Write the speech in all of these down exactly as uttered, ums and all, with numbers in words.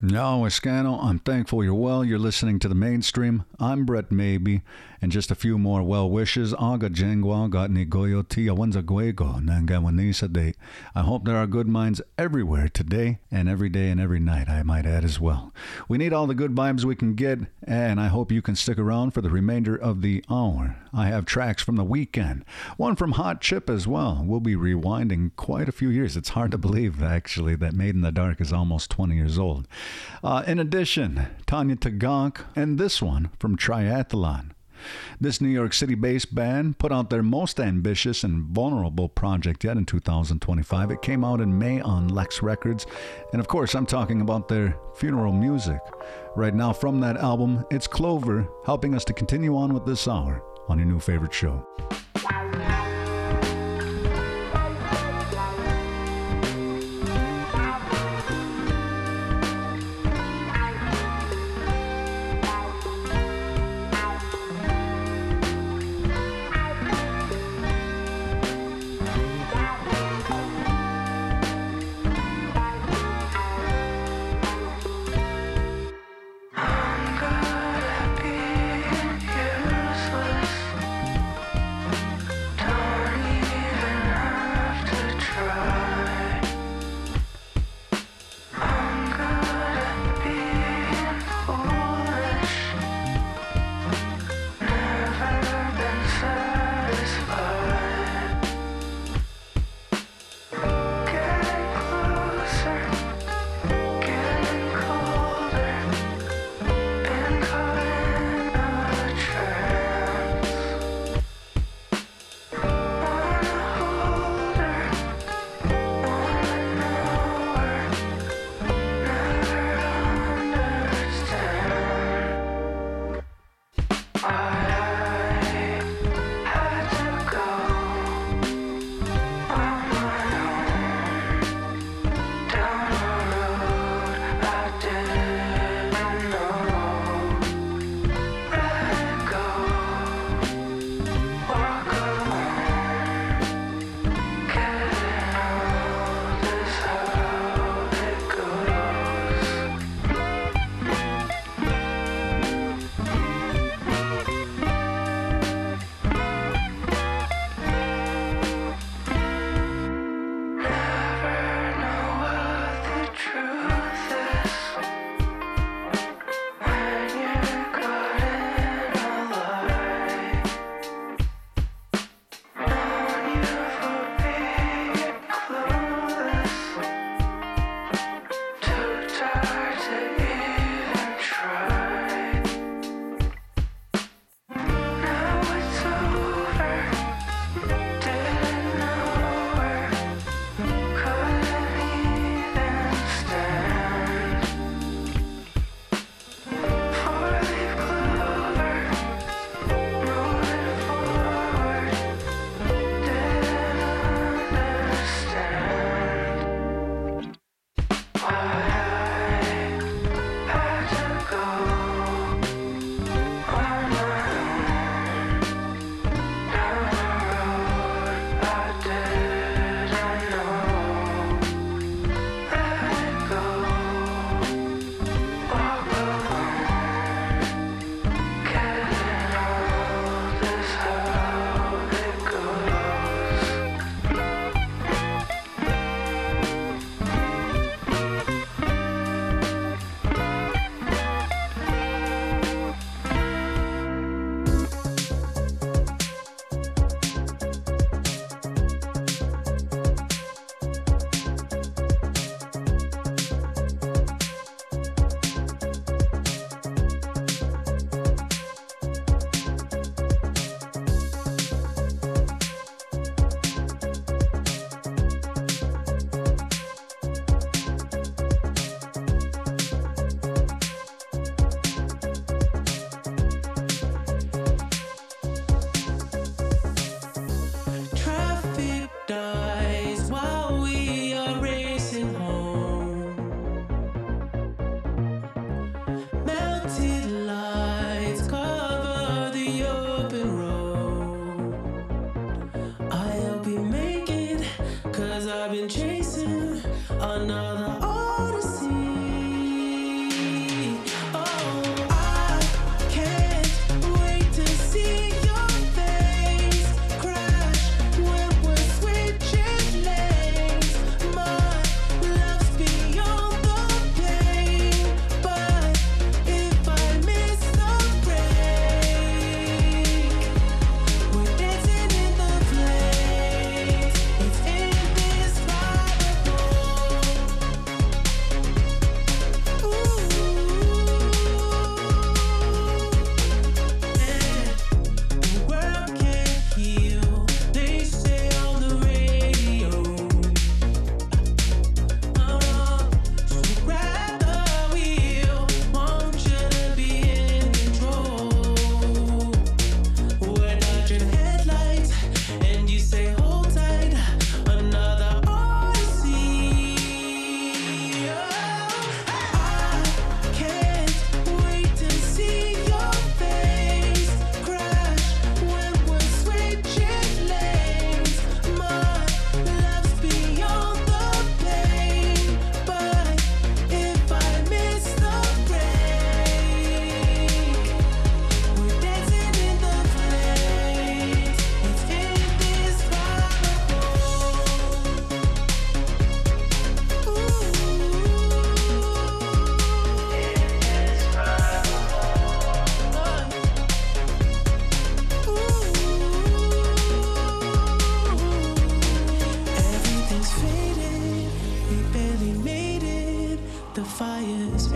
No, Escano, I'm thankful you're well. You're listening to the mainstream. I'm Brett Maybe, and just a few more well wishes. Aga Jengwa got ni goyo tia wanza guego nangawanisa day. I hope there are good minds everywhere today and every day and every night, I might add as well. We need all the good vibes we can get, and I hope you can stick around for the remainder of the hour. I have tracks from the weekend, one from Hot Chip as well. We'll be rewinding quite a few years. It's hard to believe, actually, that Made in the Dark is almost twenty years old. Uh, in addition, Tanya Tagak and this one from Triathlon. This New York City-based band put out their most ambitious and vulnerable project yet in two thousand twenty-five. It came out in May on Lex Records. And of course, I'm talking about their funeral music. Right now from that album, it's Clover, helping us to continue on with this hour on your new favorite show. I've been chasing another odyssey.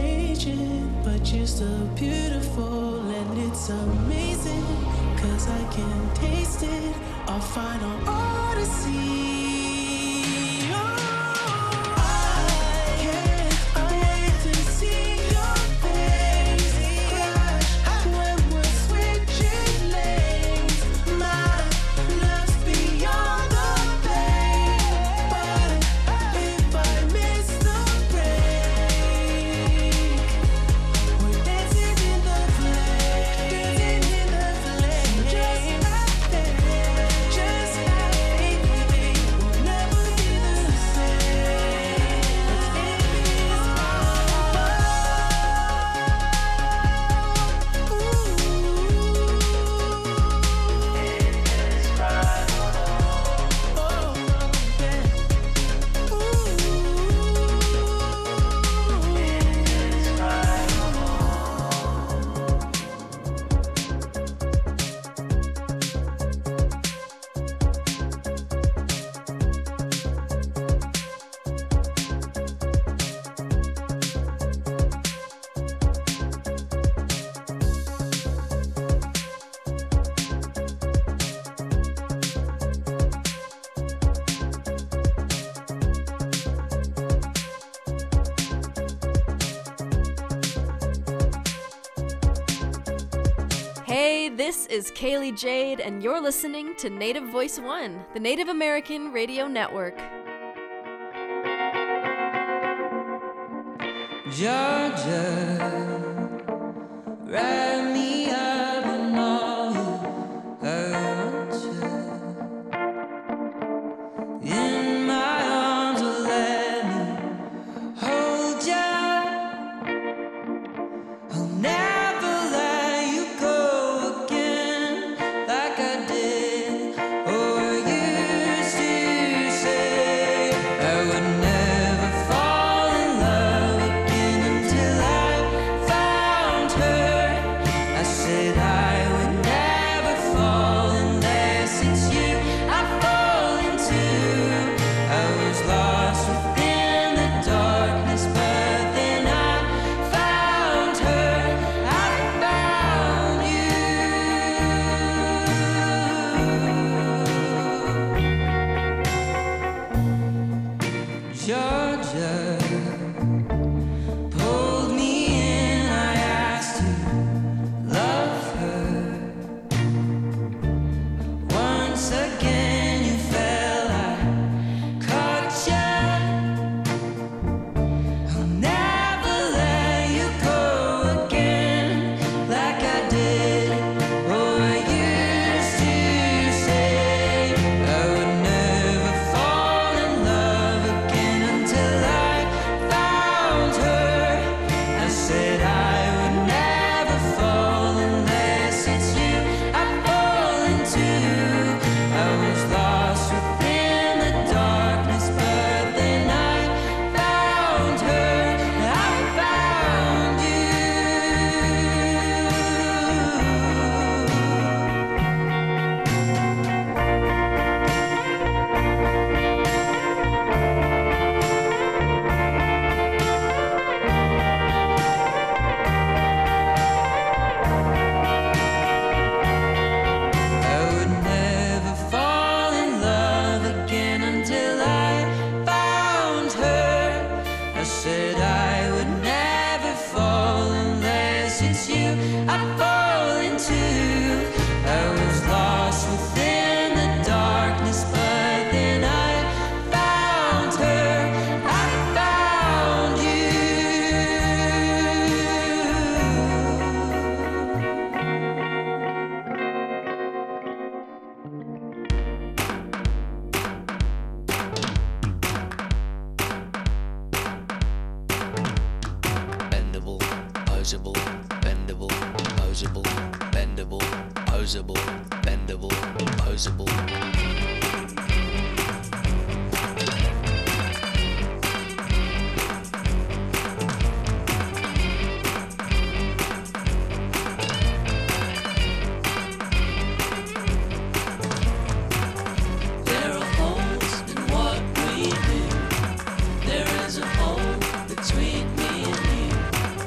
raging, but you're still beautiful and it's amazing, cause I can taste it, our final odyssey. This is Kaylee Jade, and you're listening to Native Voice One, the Native American Radio Network. Georgia, wrap me up in all I want you. In my arms, oh, let me hold you. I'll never let you go again like I did. Oh, I used to say I would never fall in love again until I found her. I said I would never fall unless it's you I fall into. I was lost within the darkness, but then I found her. I found you. Georgia pulled me in, I asked to love her. Once again you fell, I caught you. I'll never let you go again like I did. Oh, I used to say I would never fall in love again until I found her. I said I would never fall unless it's you I fall into. I was lost within the darkness, but then I found her. I found you. I would never fall in love again until I found her. I said I would never fall unless it's you I fall into. I was lost within the darkness, but then I found her. I found you. Bendable, posable, bendable, posable, bendable, posable, bendable, posable. There are holes in what we do. There is a hole between me and you.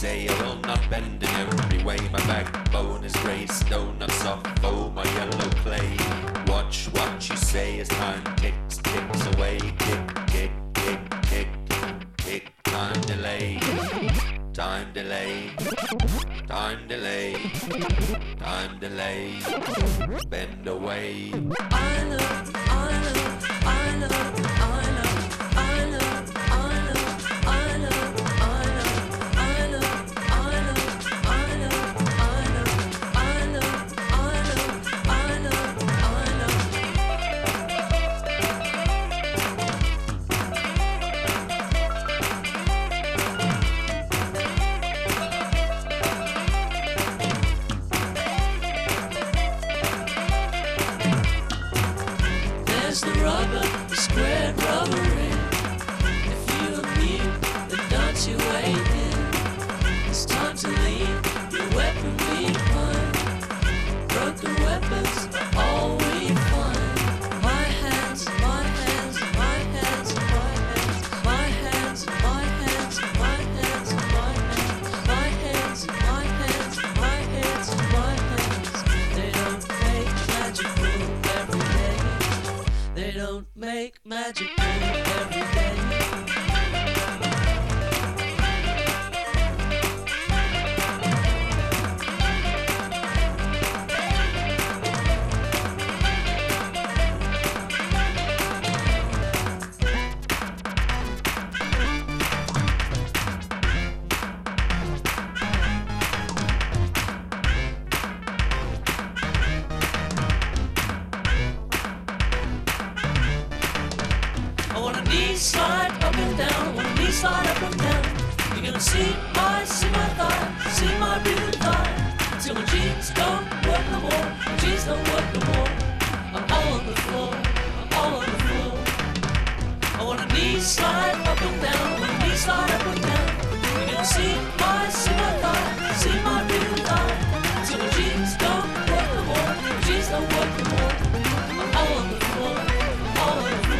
say I will not bend in every way. My backbone is grey stone, not soft, oh my yellow clay. Watch what you say as time ticks, ticks away. Tick, tick, tick, tick, tick, time delay. Time delay, time delay, time delay, bend away. I love, I love, I love, I love, I love, I love, I love, I love, I love, I love, I love, I love, I love, I love, I There's the rubber, the squared rubber ring. If you and me, then don't you wait in. It's time to leave your weapon behind. Broken weapons are all we find. My hands, my hands, my hands, my hands, my hands, my hands, my hands, my hands, my hands, my hands, my hands, my hands. They don't make magic move every day. They don't make magic move every day. I wanna knee slide up and down, I wanna knee slide up and down. You're gonna see my, see my thigh, see my real thigh. Till my jeans don't work no more, my jeans don't work no more. I'm all on the floor, I'm all on the floor. I wanna knee slide up and down, I wanna knee slide up and down. You're gonna see my, see my thigh, see my real thigh. Till my jeans don't work no more, my jeans don't work no more. I'm all on the floor, I'm all on the floor.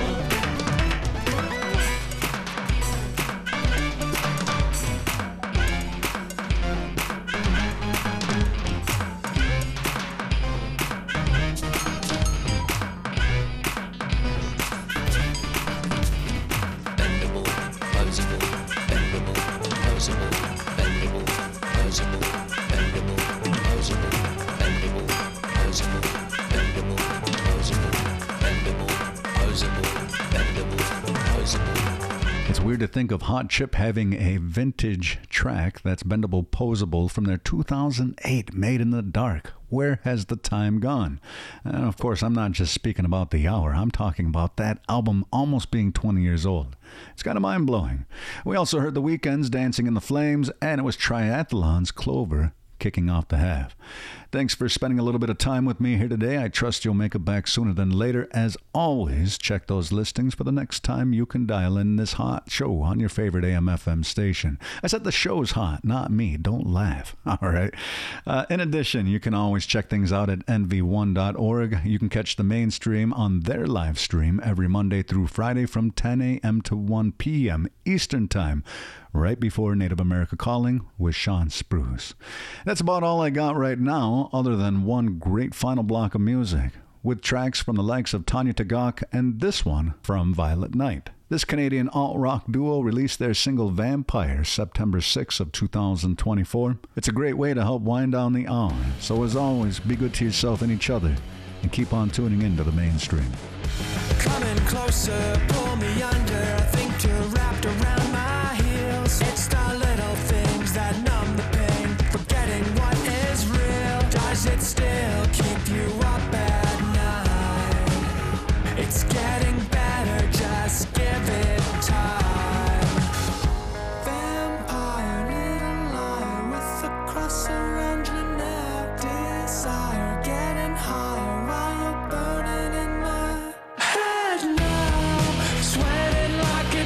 Bendable, posable, bendable, posable, bendable, posable, bendable, posable, bendable, posable, bendable, posable, bendable, posable, bendable, posable. It's weird to think of Hot Chip having a vintage track that's bendable, posable from their two thousand eight Made in the Dark. Where has the time gone? And of course, I'm not just speaking about the hour. I'm talking about that album almost being twenty years old. It's kind of mind-blowing. We also heard The Weeknd's Dancing in the Flames, and it was Triathlon's Clover kicking off the half. Thanks for spending a little bit of time with me here today. I trust you'll make it back sooner than later. As always, check those listings for the next time you can dial in this hot show on your favorite A M F M station. I said the show's hot, not me. Don't laugh. All right. Uh, in addition, you can always check things out at N V one dot org. You can catch the mainstream on their live stream every Monday through Friday from ten a.m. to one p.m. Eastern Time, right before Native America Calling with Sean Spruce. That's about all I got right now, other than one great final block of music, with tracks from the likes of Tanya Tagaq and this one from Violet Night. This Canadian alt-rock duo released their single Vampire September sixth of two thousand twenty-four. It's a great way to help wind down the hour. So as always, be good to yourself and each other, and keep on tuning into the mainstream. Coming closer, pull me under. I think you're wrapped around my heels. It's the little things that numb the pain. Forgetting what is real. Does it still keep you up at night? It's getting better, just give it time. Vampire, little liar with a cross around your neck. Desire, getting higher while you're burning in my head now. Sweating like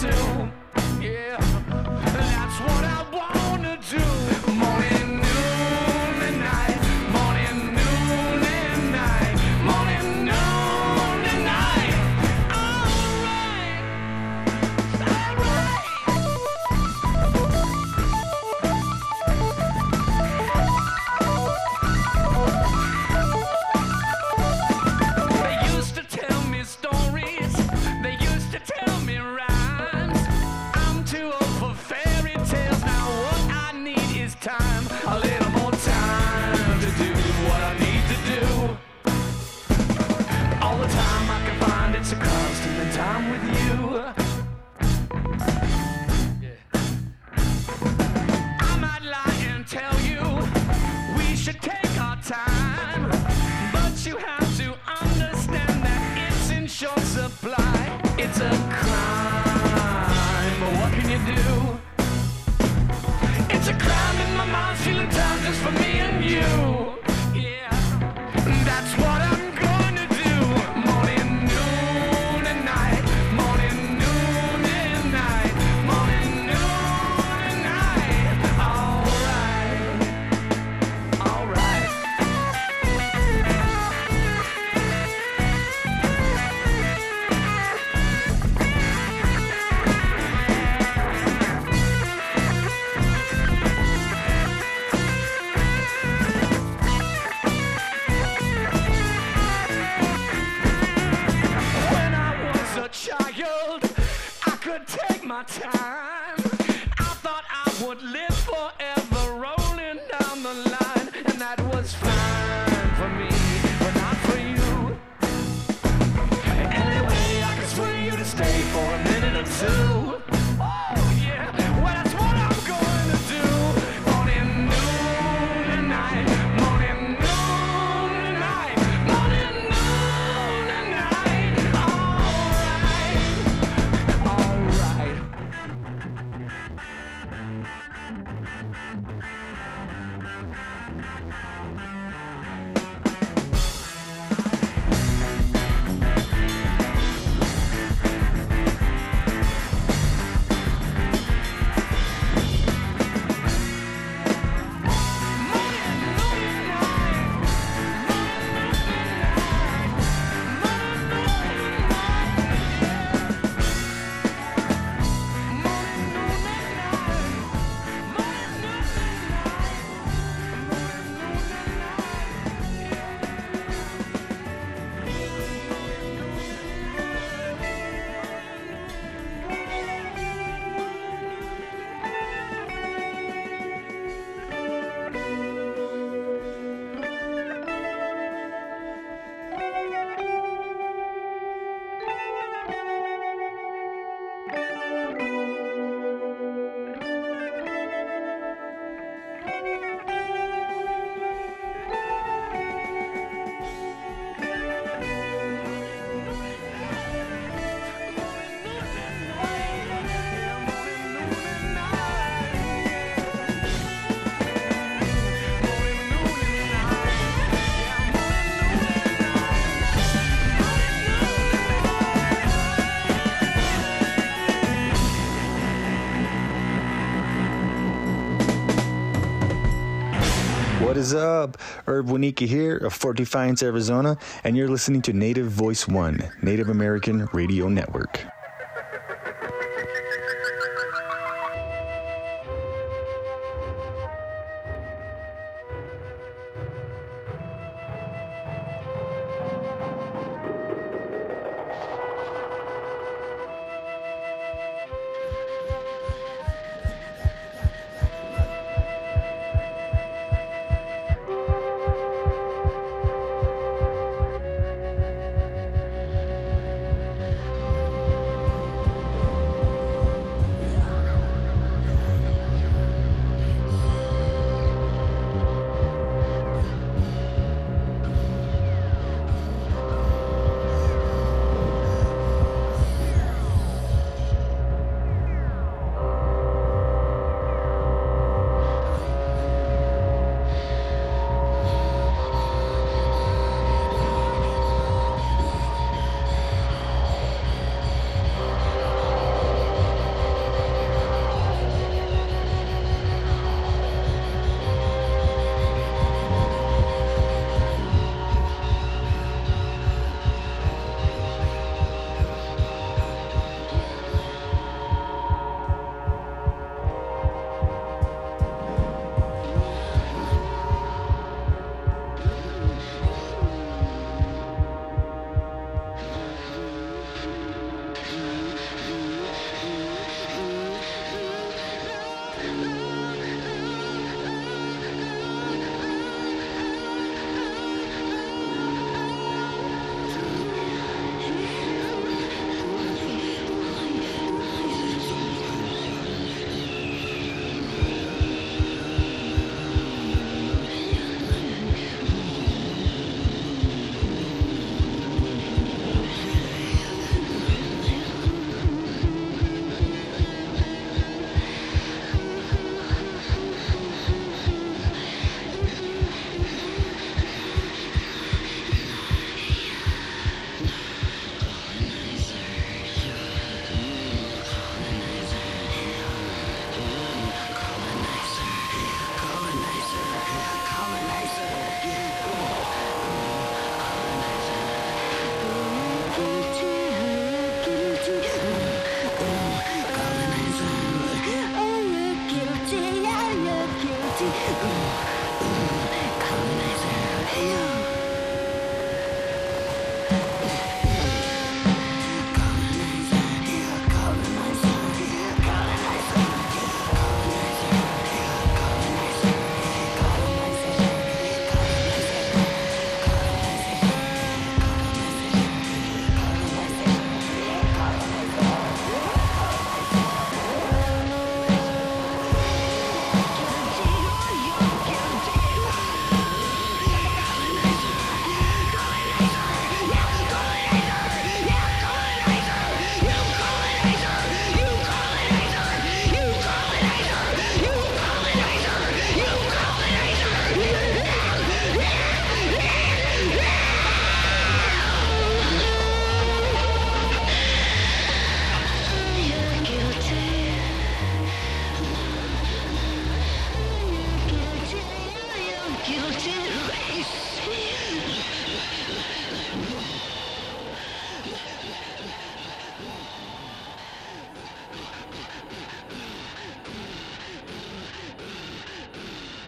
too. Yeah, that's what I wanna do. Morning, noon, and night. Morning, noon, and night. Morning, noon, and night. Alright, alright. They used to tell me stories. They used to tell me rhymes. I'm too old for fairy tales. Now what I need is time. A little more time to do what I need to do. All the time I can find, it's a constant in time with you. I might lie and tell you we should take our time, but you have to understand that it's in short supply. It's a crime, but what can you do? It's a crime in my mind, feeling time just for me and you. Yeah, that's what I'm gonna do. Morning, noon, and night. Morning, noon, and night. Morning, noon, and night. Alright, alright. When I was a child, I could take my time. I thought I would live forever, rolling down the line, and that was fine for me, but not for you. Anyway, I can sway you to stay for a minute or two. Oh yeah, well that's what I'm going to do. Morning, noon, and night. Morning, noon, and night. Morning, noon, and night. Alright, alright. What is up? Herb Wanika here of Fort Defiance, Arizona, and you're listening to Native Voice One, Native American Radio Network. Morning,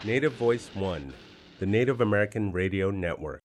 Native Voice One, the Native American Radio Network.